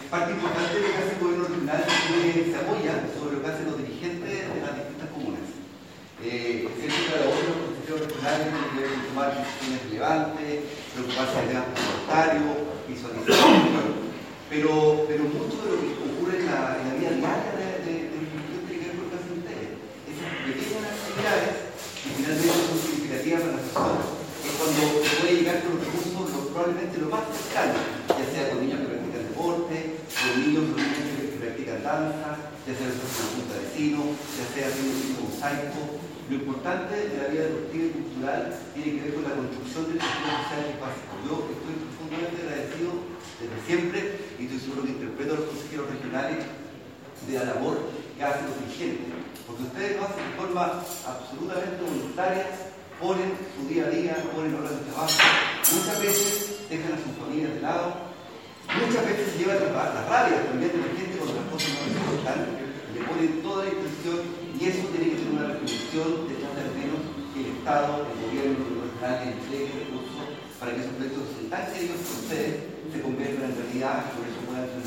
parte importante de lo que hace el gobierno regional se apoya sobre lo que hacen los dirigentes de las distintas comunas. Es cierto que la labor de los consejeros regionales tiene que ver con tomar decisiones relevantes, preocuparse de temas presupuestarios, visualización, pero mucho de lo que ocurre en la vida diaria de los dirigentes tiene que ver con lo que hacen ustedes. Esas pequeñas actividades que finalmente son significativas para las personas. Es cuando se puede llegar con los recursos probablemente lo más cercano, ya sea con niños que practican deporte, con niños que practican danza, ya sea con la junta de vecinos, ya sea haciendo un mosaico. Lo importante de la vida deportiva y cultural tiene que ver con la construcción del tejido social que pasa. Yo estoy profundamente agradecido desde siempre y estoy seguro que interpreto a los consejeros regionales de la labor que hacen los dirigentes, porque ustedes lo hacen de forma absolutamente voluntaria, ponen su día a día, ponen horas de trabajo, muchas veces dejan a sus familias de lado, muchas veces llevan la rabia también de la gente cuando las cosas no les gustan, le ponen toda la intención y eso tiene que tener una retribución de tratar menos que el Estado, el gobierno, el regional, entregue recursos para que esos proyectos que son tan queridos por ustedes se conviertan en realidad y por eso puedan tener